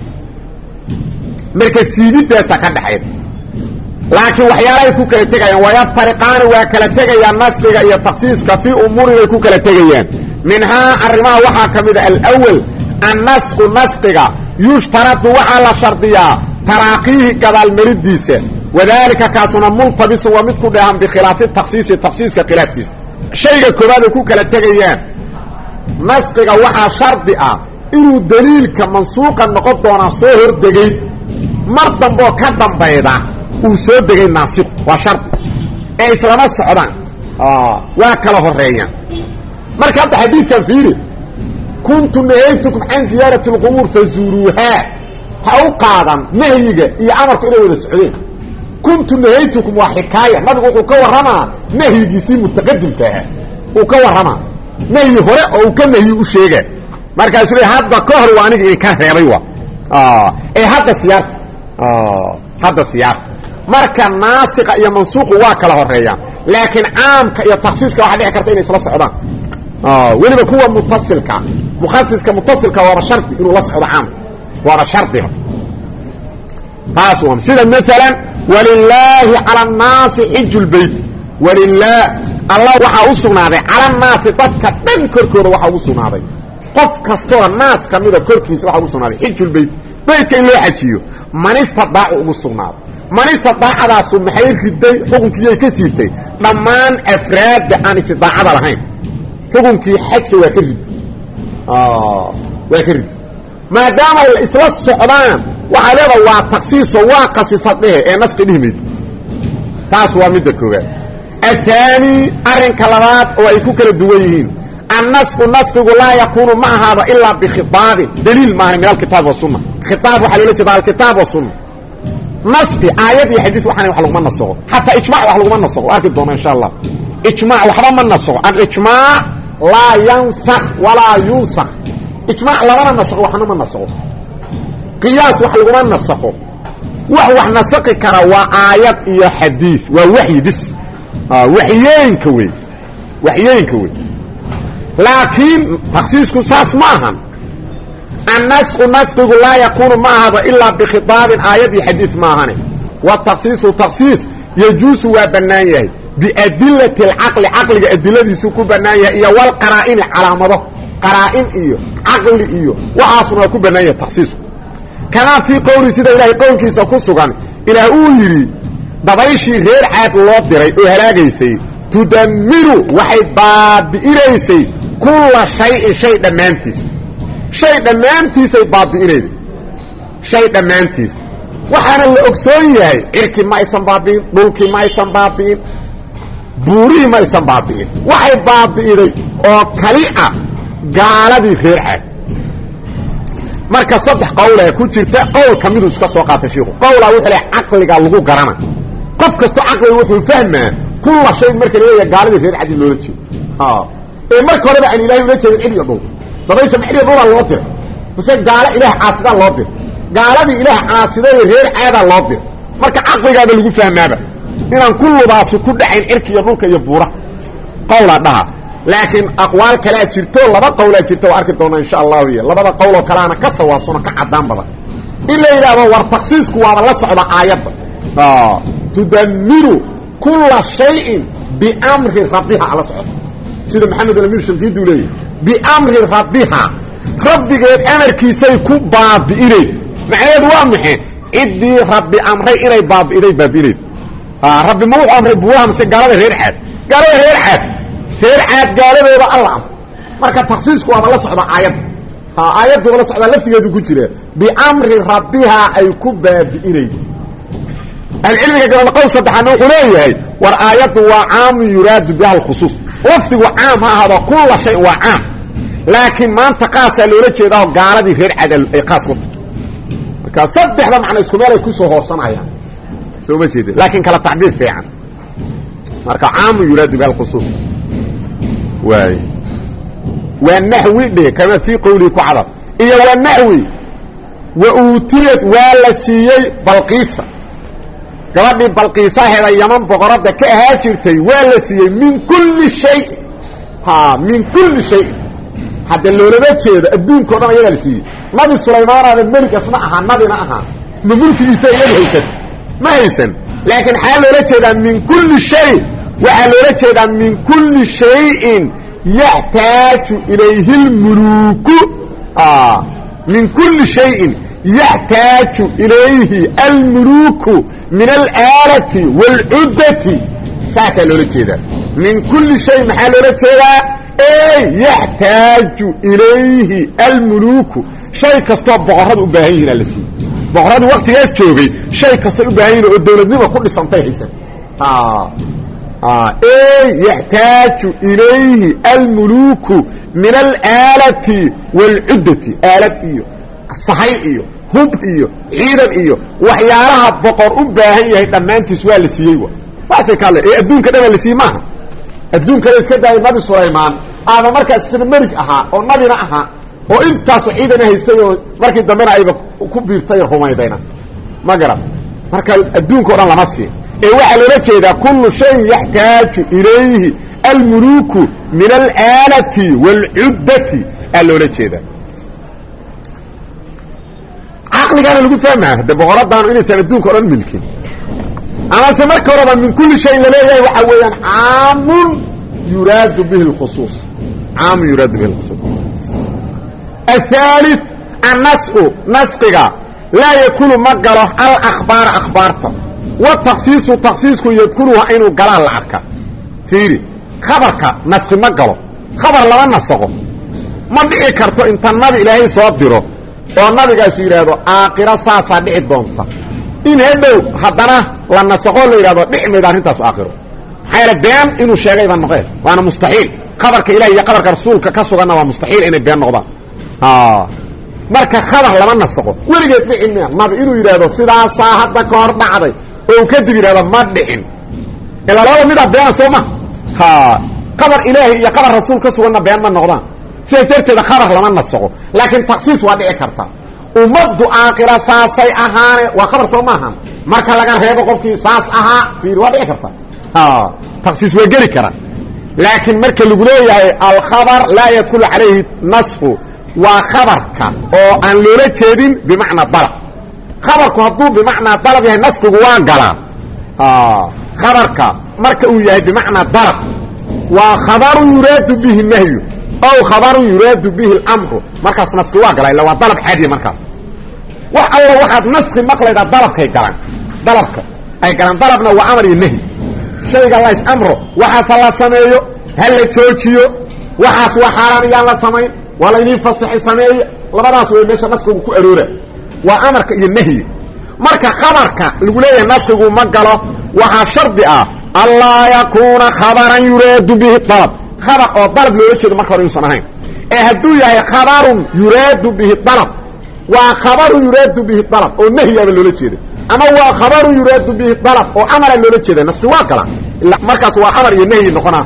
marka siibidaas ka dhaxay laakiin waxyaalahay ku kala tagayaan waa yaftariqaan waa kala tagayaan nasqiga iyo takhsiiska fi umuuri ku kala tagayaan minha arrimaha waxa kamida al-awwal an-nasqu nasqiga yushtaratu wa ala shardiya تراقيه قبل مرديسه وذلك كاسنا ملتبس ومدكو دهان بخلاف التخصيص التخصيص كخلاف كيس شيء كوباد كو كلا تغيان نسقه وحا شرط اه انه دليل كمنسوقا نقد دونا سو هردغي مردن بو كدنبيدا او سو دغي ناسق وا شرط اي سلام سودان اه وا كلا هوريان marka hadithkan fiiri kuntu nahaytukum an ziyarati alqubur fazuruha ha u qaadan nahyiga iyo amarku inay wada socdeen kuntu nahaytukum wa hikaaya nabigu wuxuu ka waramaa nahyigiisii mutaqaddimka ah uu ka waramaa nahyi hore oo ka nahyi u sheegay markaas uu hadda ka hor waaniga ee ka reebay wa ah ee hadda siyaarta ah hadda siyaarta marka naasiqa iyo mansuuq waa kala horeeyaan laakiin aamka iyo takhsiiska waxa dhici karta inay isla socdaan ah waliba kuwa muttasilka mukhassiska muttasilka waa sharti inuu la socdo aam waa sharti taasoo sida mesela walillahi ala an-nas hajjul bayt walillahi allah waxa uu sugnaaday ala an-nas dadka dhan korkooda waxa uu sugnaaday qof kastoo naas kamida korkiisa waxa uu sugnaaday hajjul bayt baytka in loo xajiyo manista baa ugu sugnaaday manista baacadaas maxay riday xukunkii ka siibtay dhamaan afraad aan istidaacada lahayn xukunkii xajka waa ka rid ah waa ka rid maadaama isla socdaan waxa leeyahay waa takhsiis waa qasisadee ee naski dhimid taas waa mid koowaad الثاني أرنك لبات ويكو كلا دويهين النسخ النسخ لا يكون مع هذا إلا بخطاب دليل ما من الكتاب والسنة خطاب وحلولة جبال الكتاب والسنة نسخ آيات يحدث وحنا وحلق من نسخه حتى إجماع وحلق من نسخه أركب دوما إن شاء الله إجماع وحرم من نسخه الإجماع لا ينسخ ولا ينسخ إجماع لا من نسخه وحنا من نسخه قياس وحلق من نسخه وحوح نسخ كروا آيات إيا حديث ووحي بس آه وحيين كوي وحيين كوي لكن تخصيص ساس معهم النسخ النسخ لا يكون مع هذا إلا بخطاب آيات حديث معهم والتخصيص والتخصيص يجوز وبنايه بأدلة العقل عقل أدلة سكو بنايه والقرائن على مضى قرائن إيه عقل إيه وعاصنا كو بنايه تخصيص كان في قول سيدة إلهي قول كيسا كسوغان إلى أولي دبايشي غير عاد الله ديري وهلاقيسي تدمر وحي باب إليسي كل شيء شيء دمانتيس شيء دمانتيس باب إليه شيء دمانتيس وحانا اللي أكسوية إركي ما يسان بابين بولكي ما يسان بابين بوري ما يسان بابين وحي باب إليه وكاليئة قال دي غير عاد marka saddex qowl ay ku jirta qowl kamid iska soo qaata sheekhu qowl uu xilay aqliga lagu garana qof kasto aqliga wuxuu fahmaa kullu shay marka leeyahay gaalada reer cadi loo jeedo ha ee marka hore baan ilaahay ula jeedin cid iyo dhow dabaysa maxay dhow loo dir mise gaala ilaahay caasida loo dir gaalada ilaahay caasida reer caada loo dir marka aqliga lagu fahmaaba inaan kulludaas ku dhaxayn cirki iyo dhulka iyo buura qowl dhaha لكن أقوال كلا جرتو لبا قولا جرتو واركي دونا إن شاء الله هي لبا قولا كلانا كسواب سنة كعدان بدا إلا إذا هو ورتخصيص كوابا لسعود آيات آه تدمر كل شيء بأمر ربها على صعود سيدة محمد الأمير شنقيد وليه بأمر ربها ربي قيد أمر كيسي كباب إليه معنى دوامحي إدي ربي أمري إلي باب إلي باب إليه آه ربي مو أمري بوها مسي قالوا غير حد قالوا غير حد غير عاد قالوا الله marka takhsiisku waa la socda aayad ha aayadu la socda laftigeedu ku jira bi amri rabbiha ay ku baabi'inay al-ilmiga qala qawl sadaxana wuxuu leeyahay war aayadu waa aam yuraad biha al-khusus laftigu aam ha hada kullu shay waa aam laakiin maanta qaasa loola jeedaa gaaladii reer cadal ay qaas ku marka saddexda macna isku meel ay ku soo hoorsanayaan soo ma jeedin laakiin kala tacbiir fiican marka aam yuraad biha al-khusus واي والنحوي ده كما في قولي كعرب إيه والنحوي وأوتيت والسيي بلقيسة قرابي بلقيسة هذا يمن بقرب ده كهاجرتي والسيي من كل شيء ها من كل شيء حتى اللي ربط شيء الدون كنا يلسي نبي سليمان هذا الملك اسمعها نبي معها مملك يسيي ما يسن لكن حاله رجل من كل شيء وحاله رجل من كل شيء يحتاج إليه الملوك آه من كل شيء يحتاج إليه الملوك من الآلة والعدة فاتلوا لكذا من كل شيء محاله رجل ايه يحتاج إليه الملوك شيء كستوب بغراد أباهينا لسي بغراد وقت يسجوغي شيء كستوب أباهينا والدولة دي وكل سنتين حسن آه آه ايه يحتاج إليه الملوك من الآلة والعدة آلة ايو الصحيح ايو هب ايو عيدا ايو وحيالها بقر أباهينا دمان تسوى لسييوه فاسي قال ايه الدون كده لسي معها الدون كده اسكده النبي سليمان هذا مركز السنمرك اها او نبينا اها oo intaas ciidana haystay markii dambena ay ku biirtay rumaydayna ma garan marka adduunka oran lama sii ee waxa loo jeedaa kullu shay yaxtaaju ilayhi al-muluk min al-alati wal-uddati loo jeedaa aqliga lagu fahmaa da boqoradan inay san adduunka oran milkin ama samarka oran min kulli shay la leeyahay waxa weeyaan aamun yuraad bihi al-khusus aam yuraad bihi al-khusus الثالث النسخ نسخك لا يكون مقاله الأخبار أخبارته والتخصيص تخصيصك يذكرها إنه قلال العركة فيري خبرك نسخ مقاله خبر لما نسخه ما دعي كرتو انت النبي إلهي صدره والنبي قاسير هذا آقرة ساسا دعي دونتا إن هدو حدنا لنسخه له إلهي دعي ميدان انتاس آقره xayra been inuu sheegay baan noqday waana mustaxiil khabarka ilaahay iyo khabarka rasuulka ka suganna waa mustaxiil inay been noqdaan ha marka khabar lama nasaqo weligeed ma cilmiya nabi inuu yiraahdo sidaas hadda ka hor dhacday oo ka dib yiraahdo ma dhicin ila laba mid ah been sooma ha khabar ilaahay iyo khabar rasuulka ka suganna been ma noqdaan sideeteeda khabar lama nasaqo laakiin takhsiis waa dhici karta umadu aakhira saasay ahaane waa khabar soo maaha marka laga reebo qofkii saas ahaa fiir waa dhici karta ha takhsiis waa geli kara laakiin marka lagu leeyahay al khabar la yadkhulu alayhi nasxu waa khabarka oo aan loola jeedin bimacna dalab khabarku hadduu bimacna dalab yahay nasxigu waa galaa ha khabarka marka uu yahay bimacna dalab waa khabaru yuraadu bihi nahyu aw khabaru yuraadu bihi al-amru markaas nasxi waa galaa ila waa dalab caadi markaas wax alla waxaad nasxi maqlayda dalabkay galaan dalabka ay galaan dalabna waa amar iyo nahy shayga la is amro waxa la sameeyo hal la joojiyo waxaas waa xaraan iyaan la sameeyo wala inii fasaxi sameeyo labadaas way meesha nasxigu ku aroora waa amarka iyo nahy marka khabarka lagu leeyahay nasxigu ma galo waxa shardi ah alla yakuna khabaran yuraadu bihi talab khabar oo dalab loo jeedo marka hore uusan ahayn ee haduu yahay khabarun yuraadu bihi talab waa khabaru yuraadu bihi talab oo nahyiga loo jeedo ama waa khabaru yuraadu bihi talab oo amara loo jeedo nasxi waa kala markaas waa amar iyo nahyi noqona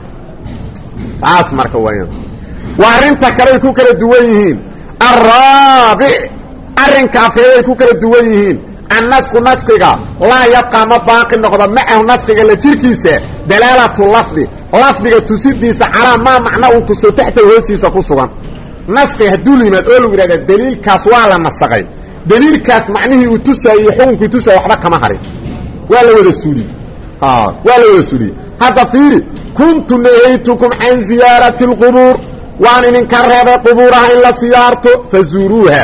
taas marka waayeen waarinta kale ku kala duwan yihiin arabi arinka afeeday ku kala duwan yihiin annasku nasqiga la yaqama baaqi noqdo macahu nasqiga la jirkiisa dalaalatu lafdi lafdiga tusidiisa ala ma macna uu tuso taxta hoosiisa ku sugan nasqi haduu limaad oo lagu yiraahdo daliilkaas waa la nasaqay daliilkaas macnihii uu tusayo xukunku tusayo waxba kama harin waa la wada suuli ha waa la wada suuli hada fiiri kuntu nahaytukum an ziyarati alqubur wa an inkaraba quburaha illa ziyartu fazuruha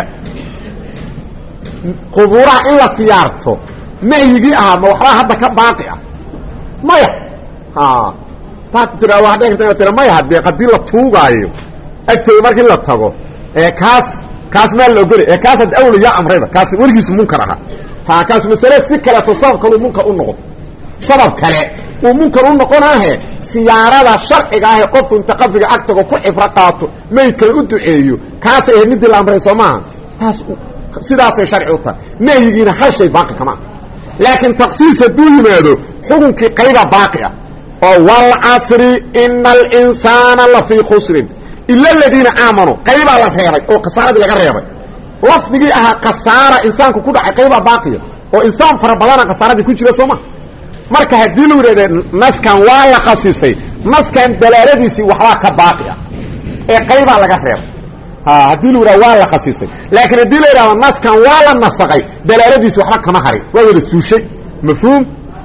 quburaha illa ziyartu nahigi ah ma waxba hadda ka baaqi ah maya ha taatira waxa dhigtay tira maya hadii qadii la tuugaayo agtay markii la tago ee kaas kaas meel loo geli ee kaas had awliya amrayda kaas waligiis munkar aha ha kaas mas'ala si kala tasab kale munkar u noqdo sabab kale uu munkar u noqonaahe siyaarada sharciga ah ee qofku inta qabriga agtago ku cibra qaato meydka u duceeyo kaas ay mid la amray Soomaa taas sidaas ay sharci u tahay nahyigiina hal shay baaqi kama laakiin takhsiis haduu yimaado xukunkii qayba baaqi ah oo wal asri innal insana la fi khusrin illa alladina aamanu qayba la reebay oo qasaarada laga reebay lafdigii aha qasaara insaanku ku dhacay qayba baaqi oo insaan fara badan qasaarada ku jira Soomaa marka hadii la yiraahdo naskan waa la khasisay naskan dalaaladiisi waxba ka baaqi ah ee qayba laga reebay ha hadii la yiraahdo waa la khasisay laakiin hadii la yiraahdo naskan waa la nasaqay dalaaladiisi waxba kama harin waa wada suushay mafhuum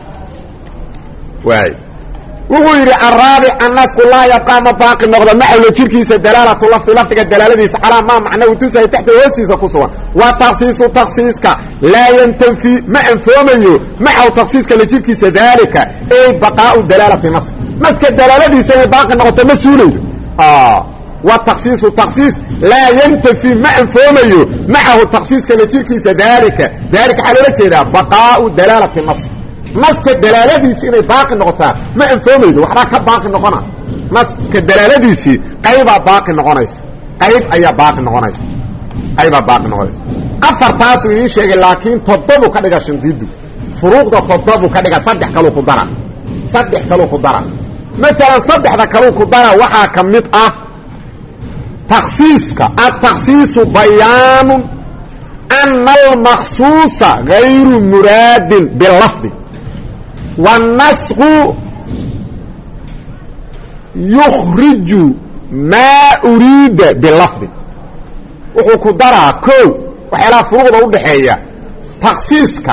waay wuxuu yiri arabi annasku la yaqama baaqi noqdo maca jirkiisa dalaalatu lafdi lafdiga dalaaladiisa ala ma macna uu tusay taxta hoosiisa ku sugan wa takhsiisu takhsiiska la yantafi ma anfoomayo maca takhsiiska la jirkiisa dalika ay baqaa'u dalalati nas naska dalaaladiisa ay baaqi noqoto masuuliyo ah wa takhsiisu takhsiis la yantafi ma anfoomayo maca takhsiiska la jirkiisa dalika dalika xalala jeeda baqaa'u dalalati nas naska dalaaladiisi inay baaqi noqotaa ma anfoomaydo waxba ka baaqi noqona naska dalaaladiisi qayba baaqi noqonaysa qayb ayaa baaqi noqonaysa qayba baaqi noqonaysa afartaas uu sheegay laakiin todobu ka dhiga shandiidu furuuqda todobu ka dhiga saddex kale ku dara saddex kale ku dara مثلا صدحدا كلو كدارا وحا كميد اه تخصيصك التخصيص بيان ان المخصوص غير مراد باللفظ والنسخ يخرج ما اريد باللفظ وحو كدارا كو وحيلا فروضا ودخيا تخصيصك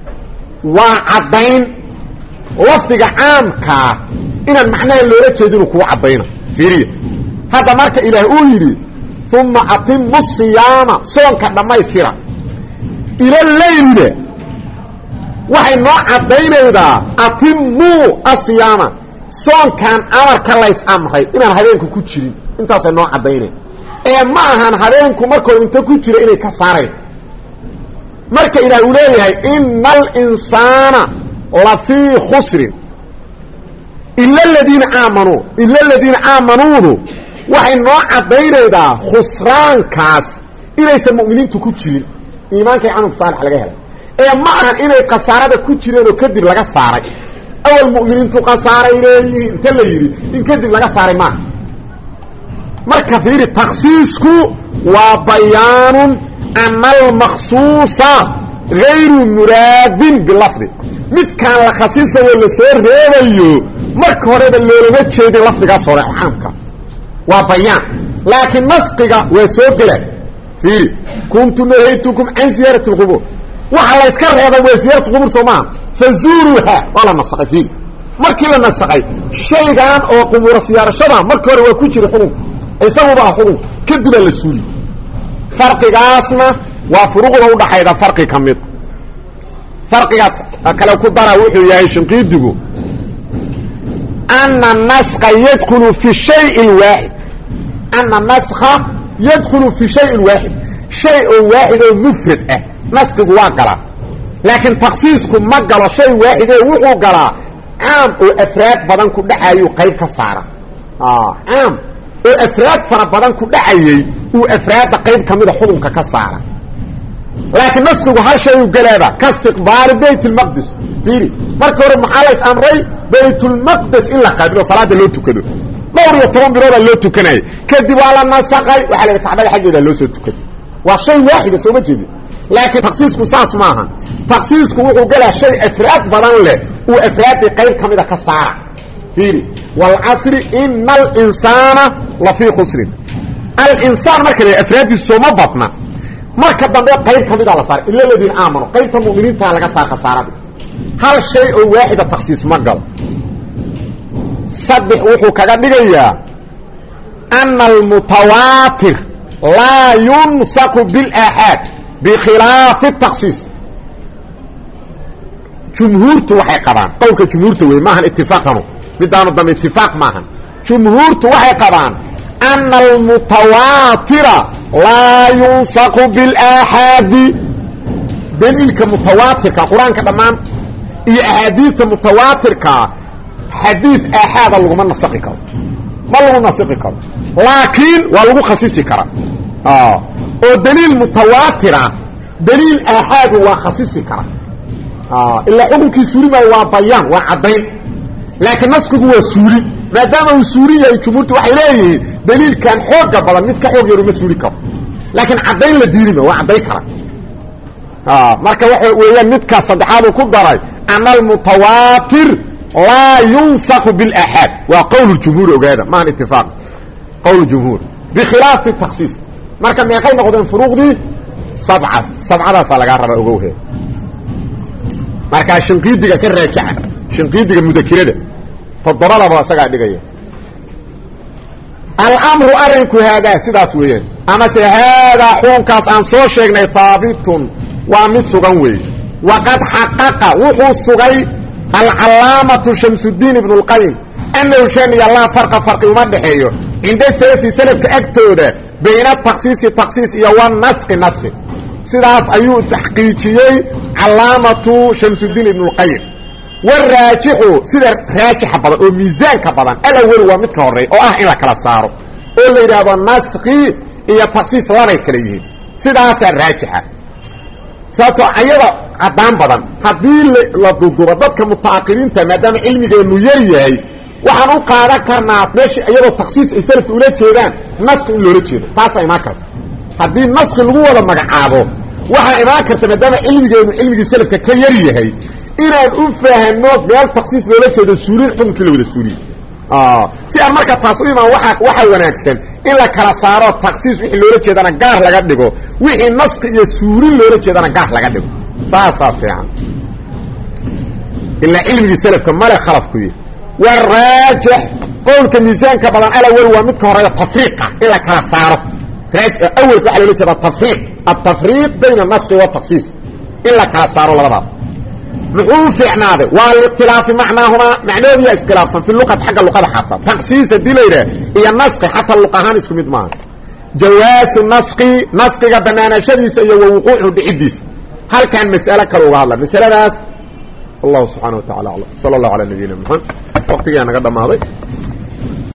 وعدين لفظك عامك إن المعنى اللي رجل كو عبينا فيري هذا مرك إله أولي ثم أتم الصيام صونك لما يستيرا إلى الليل ده وحي نوع عبينا إذا أتموا الصيام صون كان أمرك الله يسأمخي إن هذينكو كتشري انت أصلا نوع عبينا إيه معهن هذينكو مركو انت كتشري إني كساري مرك إله أولي إن الإنسان لفي خسر ila aladiina aamanuu ila aladiina aamanuudu waxay noo cadaynaydaa khusraankaas inaysan mu'miniintu ku jirin iimaankay camalka saalix laga helay ee ma ahan inay khasaarada ku jireen oo kadib laga saaray awal mu'miniintu khasaaray leeyihiin inta la yidhi in kadib laga saaray maaha marka fiiri takhsiisku waa bayaanun ana almaksuusa gayru muraadin bilafdi midkaan la khasiisayo la soo reebayo marka horeba loolama jeedin lafdigaas hore caamka waa bayaan laakiin nasqiga waa soo gela fiiri kuntu nahaytukum can siyaarati lqubuur waxa la iska reebay waa siyaaratu qubuur soo maaha fazuuruuha waa la nasaqay fiiri markii la nasaqay shaygan oo qubuura siyaarashada marka hore waa ku jira xukunka isaguba ah xukunka kadibaa la suuliy farqigaasna waa furuuqda udhaxayda farqi ka mid farqigaas kale ku dara wuxuu yahay shinqiidigu ana naska yadkhulu fi shay lwaaxid ana naska yadkhulu fi shay waaxid shay oo waaxid oo mufrad ah naskigu waa galaa laakiin takhsiisku ma galo shay waaxid ee wuxuu galaa caam oo afraad badan ku dhaxayu qayb ka saara caam oo afraad fara badan ku dhacayay uu afraadda qayb ka mida xukunka ka saara laakiin naskigu hal shay uu galaaba ka istiqbaali bayt lmaqdis fiiri marka hore maxaa lays amray baytulmaqdes in la qaabilo salaada loo tukado dhowr iyo toban biloodaa loo tukanaya kadib waa la nasaqay waxaa la yidhi kacbada xaggeeda loo soo tukaday waa shay waaxida sooma jeedin laakiin takhsiisku saas maaha takhsiisku wuxuu galaa shay afraad badan leh uu afraaddii qayb ka mida ka saara fiiri waalcasri ina alinsaana la fii khusrin alinsaan marka la afraaddiisu sooma badna marka dambe qayb ka mida la saara ila aladiina aamanu qaybta mu'miniintaa laga saar khasaarada hal shay oo waaxida takhsiis ma galo saddex wuxuu kaga dhigayaa ana almutawaatir laa yunsaqu biاlaaxaad bikhilaafi الtakhsiis jumhuurtu waxay qabaan qowlka jumhuurta wey maahan itifaaqanu midaanu dambe itifaaq maahan jumhuurtu waxay qabaan ana almutawaatira laa yunsaqu biاlaaxaadi daliilka mutawaatirka qur-aanka dhammaan iyo axaadiista mutawaatirka xadiid aaxaada laguma nasaqi karo ma lagu nasaqi karo laakiin waa lagu khasisi karaa oo daliil mutawaatira daliil aaxaadu waa khasisi kara ilaa xukunkii suuli maayo waa bayaan waa caddayn laakiin naskigu waa suuli maadaama uu suuli yahay jumhuurtu waxay leeyihiin daliilkan xooga badan mid ka xoog yaru ma suuli karo laakiin caddayn la diidima waa caddayn kara marka waxa weeyaan midkaas saddexaadu ku daray ana almutawaatir laa yunsaqu biاlaaxaad waa qowl jumhuur ogaada maahan itifaaq qowl jumhuur bikhilaafi takhsiis marka meeqay noqdeen furuuqdii sabca sabcadaasaa lagaa rabaa ogowhe markaa shinqiidiga ka raajaca shinqiidiga mudakirada toddobadaba isagaa dhigaya alamru arrinku haadaa sidaas weeyaan amase haadaa xukunkaas aan soo sheegnay haabitun waa mid sugan weeye waqad xaqaqa wuxuu sugay alcalaamatu shamsudiin ibnu اlqayim annahu shaniya laa farqa farqi uma dhexeeyo cinda salafi salafka agtooda bayna takhsiisi takhsiis iyo wanaski naski sidaas ayuu taxqiijiyey calaamatu shamsudiin ibnu اlqayim waraajixu sida raajixa badan oo miisaanka badan alawel waa midka horeeya oo ah in la kala saaro oo la yidhaahdo naski iyo takhsiis labay kala yihiin sidaasaa raajixa sababtoo ayada caddaan badan haddii la dudubo dadka muta'aqiliinta maadaama cilmigeenu yar yahay waxaan u qaadan karnaa meesha iyadoo takhsiis ay salafka ula jeedaan naski in loola jeedo taasaa imaan karta haddii naski lagu wada magacaabo waxaa imaan karta maadaama cilmigeenu cilmigii salafka ka yar yahay inaan u fahanno meel takhsiis loola jeedo suulin xukunkii la wada suuliye si aan marka taas u imaan waa waxaa wanaagsan in la kala saaro takhsiis wixii loola jeedana gaar laga dhigo wixii naski iyo suulin loola jeedana gaar laga dhigo saasaa fiican ilaa cilmigii salafka male khalafkuyi waraajix qowlka miisaanka badan alawel waa midka horeeya tafriiqa in la kala saaro awelka waxaa loola jeeda tafriiq altafriiq bayna naski watakhsiis in la kala saaro labadaas muxuu fiicnaaday waa likhtilaafi macnaahumaa macnahoodiyaa iskhilaafsan fi luqati xagga luqada xataa takhsiis haddii la yidhaah iyo naski xataa luq ahaan isku mid maaha jawaasu naski naskiga banaanashadiisa iyo wa wuquucu dhiciddiisa halkan mas'alo kale uga hadla masaladaas allahu subxaana wa tacala aclam sala allahu calaa nabiyina maxamed waqtigaa naga dhammaaday